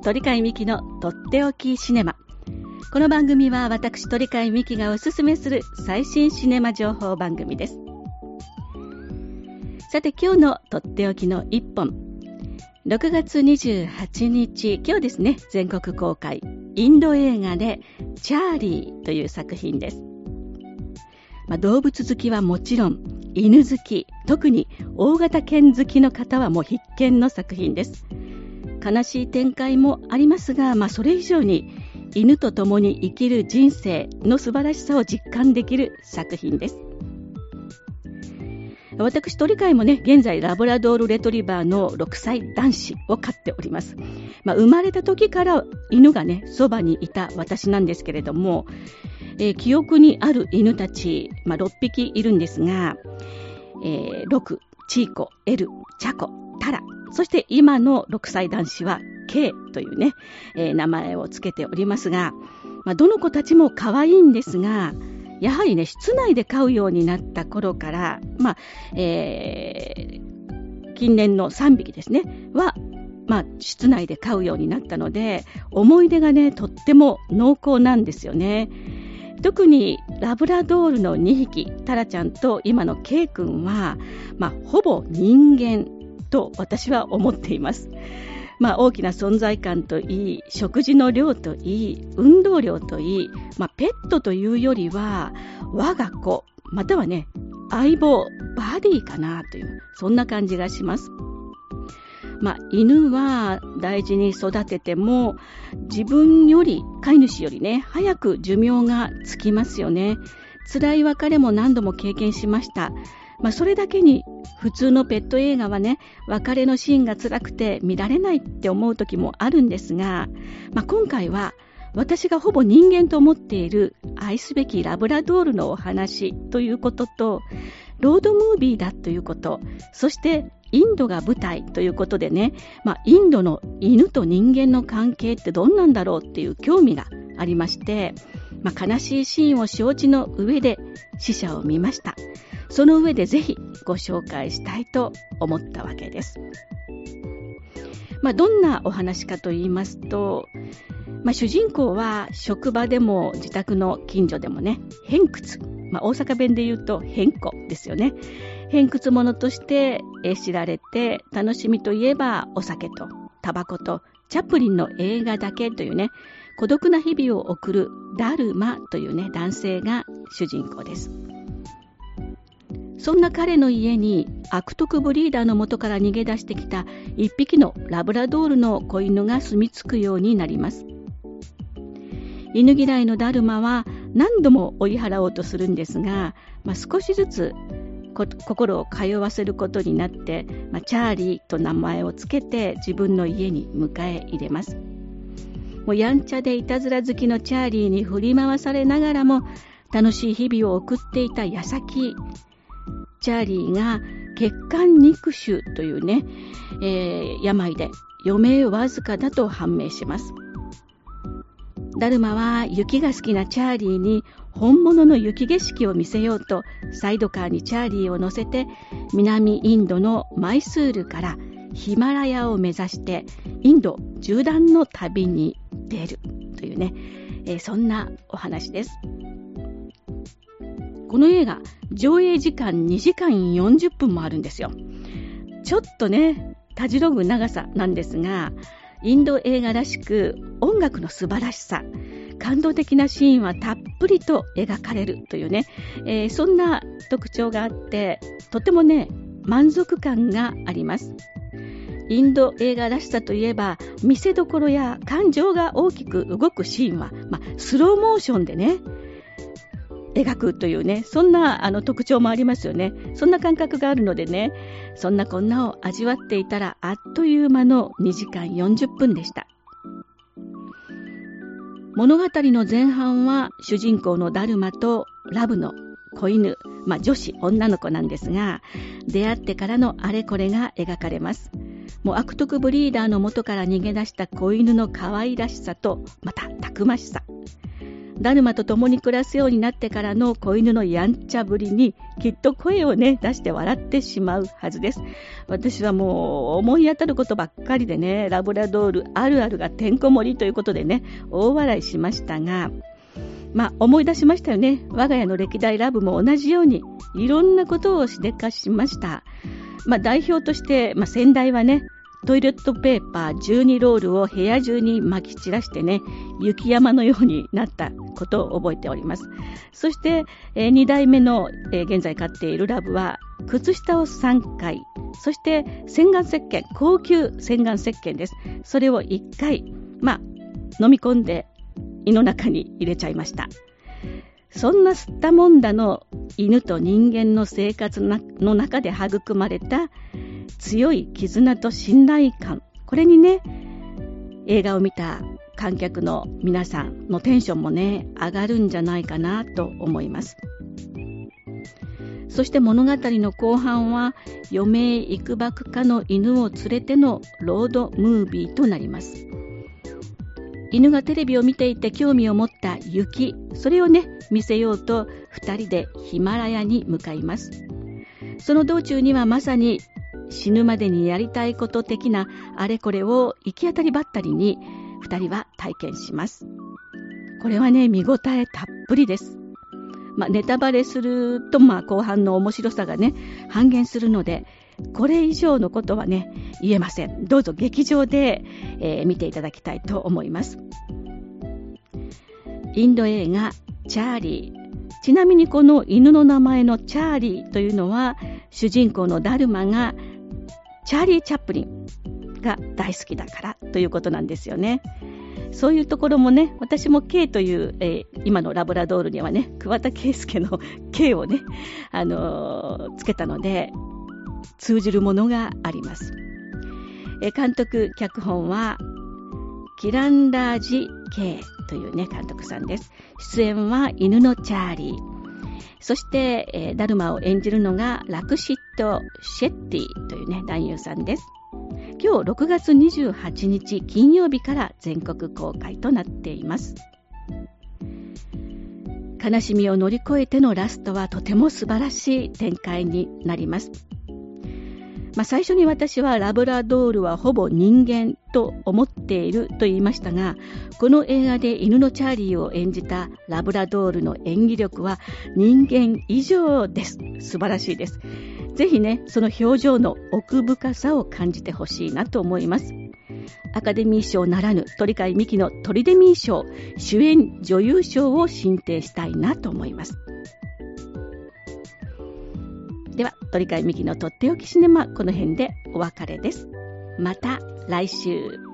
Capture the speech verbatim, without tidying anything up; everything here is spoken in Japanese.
鳥飼美希のとっておきシネマ。この番組は私鳥飼美希がおすすめする最新シネマ情報番組です。さて今日のとっておきの一本、ろくがつにじゅうはちにち、今日ですね、全国公開インド映画でチャーリーという作品です。まあ、動物好きはもちろん犬好き、特に大型犬好きの方はもう必見の作品です。悲しい展開もありますが、まあ、それ以上に犬と共に生きる人生の素晴らしさを実感できる作品です。私鳥飼もね、現在ラブラドールレトリバーのろくさい男子を飼っております。まあ、生まれた時から犬がねそばにいた私なんですけれども、えー、記憶にある犬たち、まあ、ろっぴきいるんですが、えー、ロク、チーコ、エル、チャコ、タラ、そして今のろくさい男子は K というね、えー、名前をつけておりますが、まあ、どの子たちも可愛いんですが、やはりね室内で飼うようになった頃から、まあえー、近年のさんびきですねは、まあ、室内で飼うようになったので、思い出がねとっても濃厚なんですよね。特にラブラドールのにひき、タラちゃんと今の K 君は、まあ、ほぼ人間と私は思っています。まあ、大きな存在感といい、食事の量といい、運動量といい、まあ、ペットというよりは我が子、またはね相棒、バディかなという、そんな感じがします。まあ、犬は大事に育てても自分より飼い主よりね早く寿命がつきますよね。辛い別れも何度も経験しました。まあ、それだけに普通のペット映画はね別れのシーンが辛くて見られないって思う時もあるんですが、まあ、今回は私がほぼ人間と思っている愛すべきラブラドールのお話ということと、ロードムービーだということ、そしてインドが舞台ということでね、まあ、インドの犬と人間の関係ってどんなんだろうっていう興味がありまして、まあ、悲しいシーンを承知の上で試写を見ました。その上でぜひご紹介したいと思ったわけです。まあ、どんなお話かと言いますと、まあ、主人公は職場でも自宅の近所でもね偏屈、まあ、大阪弁で言うと偏子ですよね。偏屈者として知られて、楽しみといえばお酒とタバコとチャップリンの映画だけというね孤独な日々を送るダルマというね男性が主人公です。そんな彼の家に悪徳ブリーダーの元から逃げ出してきた一匹のラブラドールの子犬が住み着くようになります。犬嫌いのダルマは何度も追い払おうとするんですが、まあ、少しずつ心を通わせることになって、まあ、チャーリーと名前をつけて自分の家に迎え入れます。もうやんちゃでいたずら好きのチャーリーに振り回されながらも楽しい日々を送っていた矢先、チャーリーが血管肉腫というね、えー、病で余命わずかだと判明します。ダルマは雪が好きなチャーリーに本物の雪景色を見せようとサイドカーにチャーリーを乗せて南インドのマイスールからヒマラヤを目指してインド縦断の旅に出るというね、えー、そんなお話です。この映画上映時間にじかんよんじゅっぷんもあるんですよ。ちょっとねたじろぐ長さなんですが、インド映画らしく音楽の素晴らしさ、感動的なシーンはたっぷりと描かれるというね、えー、そんな特徴があって、とてもね満足感があります。インド映画らしさといえば見せどころや感情が大きく動くシーンは、まあ、スローモーションでね描くというね、そんなあの特徴もありますよね。そんな感覚があるのでね、そんなこんなを味わっていたらあっという間のにじかんよんじゅっぷんでした。物語の前半は主人公のダルマとラブの子犬、まあ、女子女の子なんですが、出会ってからのあれこれが描かれます。もう悪徳ブリーダーの元から逃げ出した子犬の可愛らしさとまたたくましさ、 ダルマと共に暮らすようになってからの子犬のやんちゃぶりにきっと声をね出して笑ってしまうはずです。私はもう思い当たることばっかりでね、ラブラドールあるあるがてんこ盛りということでね、大笑いしましたが、まあ思い出しましたよね。我が家の歴代ラブも同じようにいろんなことをしでかしました。まあ代表として、まあ、先代はね、トイレットペーパーじゅうにロールを部屋中に撒き散らしてね、雪山のようになったことを覚えております。そして、えー、に代目の、えー、現在飼っているラブは靴下をさんかい、そして洗顔石鹸、高級洗顔石鹸です。それをいっかい、まあ飲み込んで胃の中に入れちゃいました。そんな吸ったもんだの犬と人間の生活の中で育まれた強い絆と信頼感、これにね、映画を見た観客の皆さんのテンションもね、上がるんじゃないかなと思います。そして物語の後半は余命いくばくかの犬を連れてのロードムービーとなります。犬がテレビを見ていて興味を持った雪、それをね見せようとふたりでヒマラヤに向かいます。その道中にはまさに死ぬまでにやりたいこと的なあれこれを行き当たりばったりにふたりは体験します。これはね見応えたっぷりです。まあ、ネタバレすると、まあ、後半の面白さがね半減するので、これ以上のことはね言えません。どうぞ劇場で、えー、見ていただきたいと思います。インド映画チャーリー、ちなみにこの犬の名前のチャーリーというのは主人公のダルマがチャーリー・チャップリンが大好きだからということなんですよね。そういうところもね、私も K という、えー、今のラブラドールにはね桑田佳祐の K をね、あのー、つけたので通じるものがあります。えー、監督脚本はキランラージ K というね監督さんです。出演は犬のチャーリー、そして、えー、ダルマを演じるのがラクシット・シェッティというね男優さんです。今日ろくがつにじゅうはちにち金曜日から全国公開となっています。悲しみを乗り越えてのラストはとても素晴らしい展開になります。まあ、最初に私はラブラドールはほぼ人間と思っていると言いましたが、この映画で犬のチャーリーを演じたラブラドールの演技力は人間以上です。素晴らしいです。ぜひね、その表情の奥深さを感じてほしいなと思います。アカデミー賞ならぬ鳥飼美希のトリデミー賞主演女優賞を進呈したいなと思います。では鳥飼美希のとっておきシネマ、この辺でお別れです。また来週。